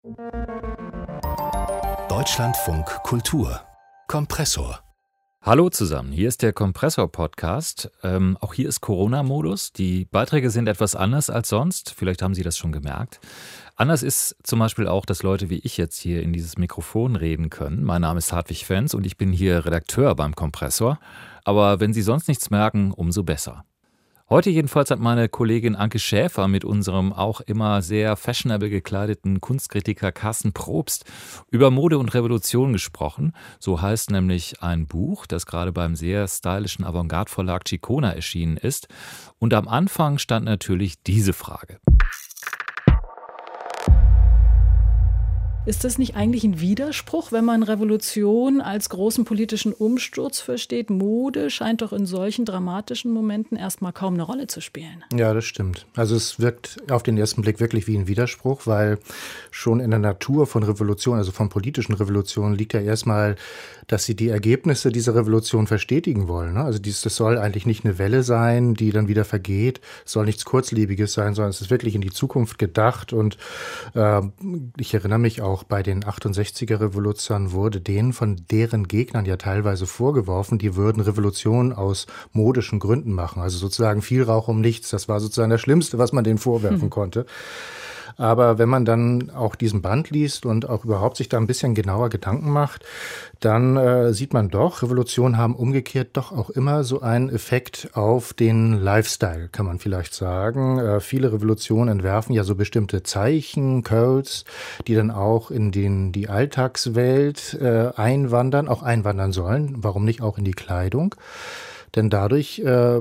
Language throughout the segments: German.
Deutschlandfunk Kultur Kompressor. Hallo zusammen, hier ist der Kompressor-Podcast. Auch hier ist Corona-Modus. Die Beiträge sind etwas anders als sonst. Vielleicht haben Sie das schon gemerkt. Anders ist zum Beispiel auch, dass Leute wie ich jetzt hier in dieses Mikrofon reden können. Mein Name ist Hartwig Fenz und ich bin hier Redakteur beim Kompressor. Aber wenn Sie sonst nichts merken, umso besser. Heute jedenfalls hat meine Kollegin Anke Schäfer mit unserem auch immer sehr fashionable gekleideten Kunstkritiker Carsten Probst über Mode und Revolution gesprochen. So heißt nämlich ein Buch, das gerade beim sehr stylischen Avantgarde-Verlag Chicona erschienen ist. Und am Anfang stand natürlich diese Frage. Ist das nicht eigentlich ein Widerspruch, wenn man Revolution als großen politischen Umsturz versteht? Mode scheint doch in solchen dramatischen Momenten erstmal kaum eine Rolle zu spielen. Ja, das stimmt. Also es wirkt auf den ersten Blick wirklich wie ein Widerspruch, weil schon in der Natur von Revolution, also von politischen Revolutionen, liegt ja erstmal, dass sie die Ergebnisse dieser Revolution verstetigen wollen. Also das soll eigentlich nicht eine Welle sein, die dann wieder vergeht. Es soll nichts Kurzlebiges sein, sondern es ist wirklich in die Zukunft gedacht. Und ich erinnere mich auch, bei den 68er-Revolutionären wurde denen von deren Gegnern ja teilweise vorgeworfen, die würden Revolutionen aus modischen Gründen machen. Also sozusagen viel Rauch um nichts. Das war sozusagen das Schlimmste, was man denen vorwerfen konnte. Aber wenn man dann auch diesen Band liest und auch überhaupt sich da ein bisschen genauer Gedanken macht, dann sieht man doch, Revolutionen haben umgekehrt doch auch immer so einen Effekt auf den Lifestyle, kann man vielleicht sagen. Viele Revolutionen entwerfen ja so bestimmte Zeichen, Codes, die dann auch in die Alltagswelt einwandern sollen. Warum nicht auch in die Kleidung? Denn dadurch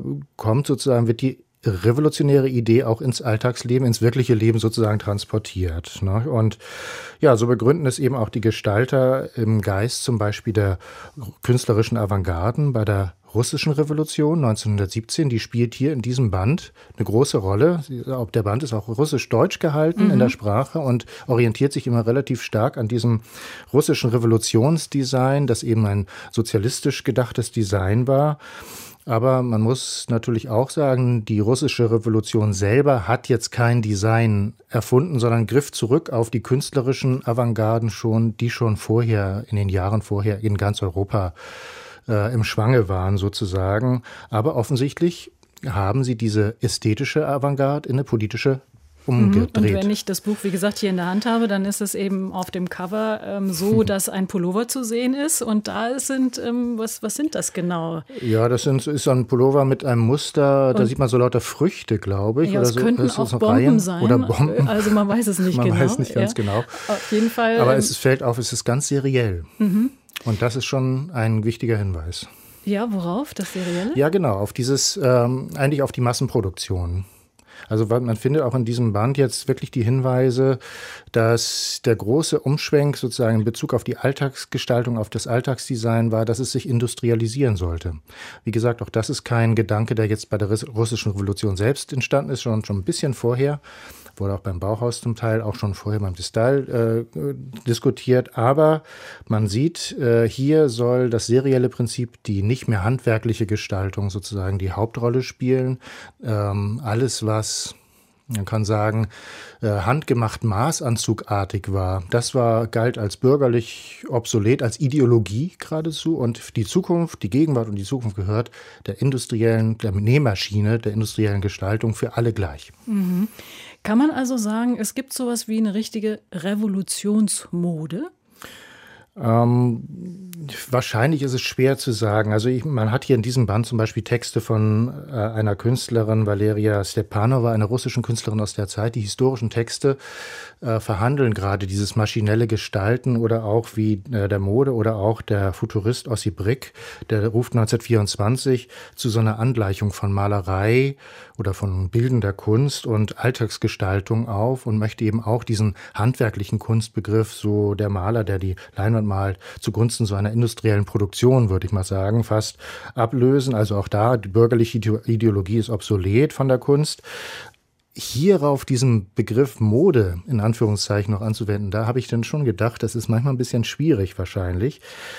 wird die revolutionäre Idee auch ins Alltagsleben, ins wirkliche Leben sozusagen transportiert. Ne? Und ja, so begründen es eben auch die Gestalter im Geist zum Beispiel der künstlerischen Avantgarden bei der russischen Revolution 1917. Die spielt hier in diesem Band eine große Rolle. Der Band ist auch russisch-deutsch gehalten in der Sprache und orientiert sich immer relativ stark an diesem russischen Revolutionsdesign, das eben ein sozialistisch gedachtes Design war. Aber man muss natürlich auch sagen, die russische Revolution selber hat jetzt kein Design erfunden, sondern griff zurück auf die künstlerischen Avantgarden die schon vorher, in den Jahren vorher in ganz Europa im Schwange waren sozusagen. Aber offensichtlich haben sie diese ästhetische Avantgarde in eine politische umgedreht. Und wenn ich das Buch, wie gesagt, hier in der Hand habe, dann ist es eben auf dem Cover so, dass ein Pullover zu sehen ist. Und da sind, was sind das genau? Ja, das ist so ein Pullover mit einem Muster, da sieht man so lauter Früchte, glaube ich. Ja, es könnten auch Bomben Reihen sein. Oder Bomben. Also man weiß es nicht genau. Man weiß nicht ganz genau. Auf jeden Fall. Aber es fällt auf, es ist ganz seriell. Und das ist schon ein wichtiger Hinweis. Ja, worauf? Das Serielle? Ja, genau, auf eigentlich auf die Massenproduktion. Also man findet auch in diesem Band jetzt wirklich die Hinweise, dass der große Umschwenk sozusagen in Bezug auf die Alltagsgestaltung, auf das Alltagsdesign war, dass es sich industrialisieren sollte. Wie gesagt, auch das ist kein Gedanke, der jetzt bei der russischen Revolution selbst entstanden ist, schon ein bisschen vorher. Wurde auch beim Bauhaus zum Teil auch schon vorher beim de Stijl diskutiert. Aber man sieht, hier soll das serielle Prinzip, die nicht mehr handwerkliche Gestaltung sozusagen die Hauptrolle spielen. Alles, was, man kann sagen, handgemacht maßanzugartig war, galt als bürgerlich obsolet, als Ideologie geradezu. Und die Gegenwart und die Zukunft gehört der Nähmaschine, der industriellen Gestaltung für alle gleich. Kann man also sagen, es gibt sowas wie eine richtige Revolutionsmode? Wahrscheinlich ist es schwer zu sagen. Also man hat hier in diesem Band zum Beispiel Texte von einer Künstlerin, Valeria Stepanova, einer russischen Künstlerin aus der Zeit. Die historischen Texte verhandeln gerade dieses maschinelle Gestalten oder auch wie der Mode oder auch der Futurist Ossi Brick, der ruft 1924 zu so einer Angleichung von Malerei oder von bildender Kunst und Alltagsgestaltung auf und möchte eben auch diesen handwerklichen Kunstbegriff, so der Maler, der die Leinwand malt, zugunsten so einer industriellen Produktion, würde ich mal sagen, fast ablösen. Also auch da, die bürgerliche Ideologie ist obsolet von der Kunst. hierauf diesen Begriff Mode in Anführungszeichen noch anzuwenden, da habe ich dann schon gedacht, das ist manchmal ein bisschen schwierig wahrscheinlich,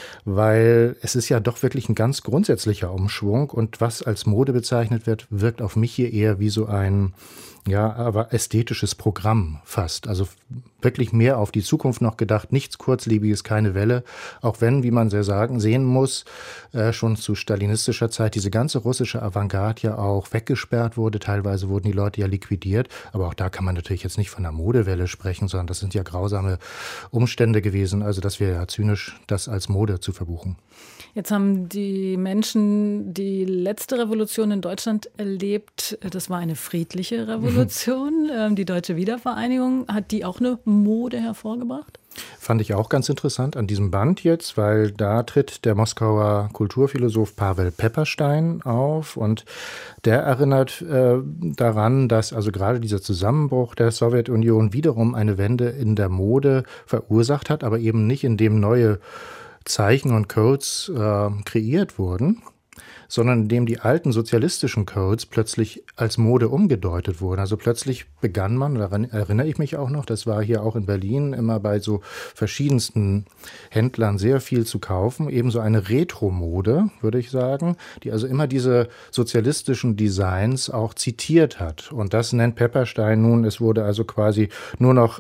weil es ist ja doch wirklich ein ganz grundsätzlicher Umschwung und was als Mode bezeichnet wird, wirkt auf mich hier eher wie so ein, ja, aber ästhetisches Programm fast. Also wirklich mehr auf die Zukunft noch gedacht, nichts Kurzlebiges, keine Welle. Auch wenn, wie man sehr sehen muss, schon zu stalinistischer Zeit diese ganze russische Avantgarde ja auch weggesperrt wurde. Teilweise wurden die Leute ja liquidiert. Aber auch da kann man natürlich jetzt nicht von einer Modewelle sprechen, sondern das sind ja grausame Umstände gewesen. Also das wäre ja zynisch, das als Mode zu verbuchen. Jetzt haben die Menschen die letzte Revolution in Deutschland erlebt. Das war eine friedliche Revolution. Die Deutsche Wiedervereinigung, hat die auch eine Mode hervorgebracht? Fand ich auch ganz interessant an diesem Band jetzt, weil da tritt der Moskauer Kulturphilosoph Pavel Pepperstein auf und der erinnert daran, dass also gerade dieser Zusammenbruch der Sowjetunion wiederum eine Wende in der Mode verursacht hat, aber eben nicht, indem neue Zeichen und Codes kreiert wurden, sondern indem die alten sozialistischen Codes plötzlich als Mode umgedeutet wurden. Also plötzlich begann man, daran erinnere ich mich auch noch, das war hier auch in Berlin immer bei so verschiedensten Händlern sehr viel zu kaufen, ebenso eine Retro-Mode, würde ich sagen, die also immer diese sozialistischen Designs auch zitiert hat. Und das nennt Pepperstein nun, es wurde also quasi nur noch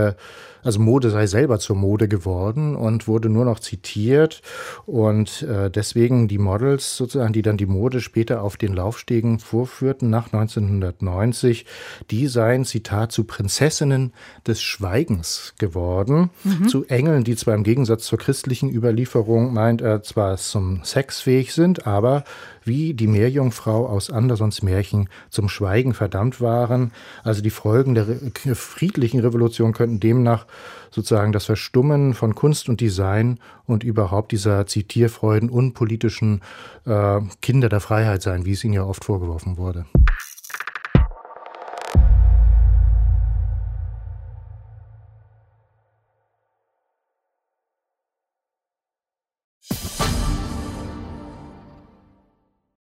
also Mode sei selber zur Mode geworden und wurde nur noch zitiert und deswegen die Models sozusagen, die dann die Mode später auf den Laufstegen vorführten nach 1990, die seien, Zitat, zu Prinzessinnen des Schweigens geworden, zu Engeln, die zwar im Gegensatz zur christlichen Überlieferung, meint er, zwar zum Sex fähig sind, aber wie die Meerjungfrau aus Andersons Märchen zum Schweigen verdammt waren. Also die Folgen der friedlichen Revolution könnten demnach sozusagen das Verstummen von Kunst und Design und überhaupt dieser zitierfreuden, unpolitischen Kinder der Freiheit sein, wie es ihnen ja oft vorgeworfen wurde.